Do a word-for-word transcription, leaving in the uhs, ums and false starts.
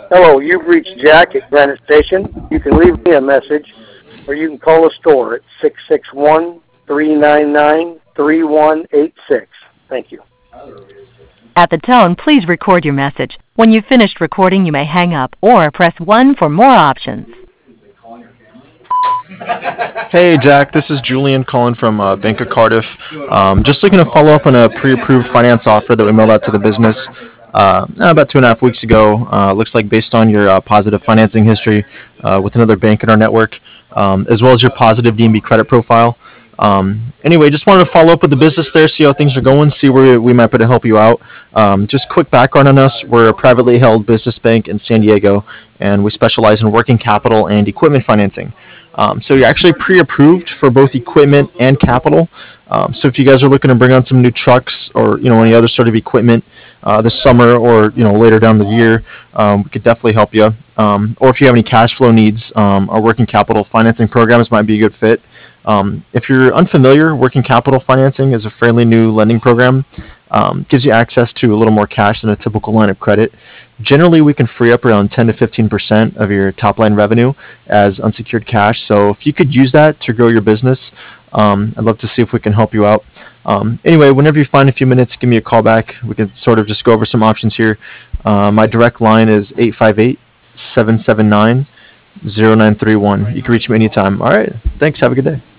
Hello, you've reached Jack at Granite Station. You can leave me a message, or you can call the store at six six one, three nine nine, three one eight six. Thank you. At the tone, please record your message. When you've finished recording, you may hang up or press one for more options. Hey, Jack, this is Julian calling from uh, Bank of Cardiff. Um, just looking to follow up on a pre-approved finance offer that we mailed out to the business uh, about two and a half weeks ago. Uh, looks like based on your uh, positive financing history uh, with another bank in our network, um, as well as your positive D and B credit profile. Um, anyway, just wanted to follow up with the business there, see how things are going, see where we might be able to help you out. Um, just quick background on us. We're a privately held business bank in San Diego, and we specialize in working capital and equipment financing. Um, so you're actually pre-approved for both equipment and capital. Um, so if you guys are looking to bring on some new trucks or you know any other sort of equipment uh, this summer or you know later down the year, um, we could definitely help you. Um, or if you have any cash flow needs, um, our working capital financing programs might be a good fit. Um, if you're unfamiliar, working capital financing is a fairly new lending program. Um, gives you access to a little more cash than a typical line of credit. Generally, we can free up around ten to fifteen percent of your top line revenue as unsecured cash. So if you could use that to grow your business, um, I'd love to see if we can help you out. Um, anyway, whenever you find a few minutes, give me a call back. We can sort of just go over some options here. Uh, my direct line is eight five eight, seven seven nine, zero nine three one. You can reach me anytime. All right. Thanks. Have a good day.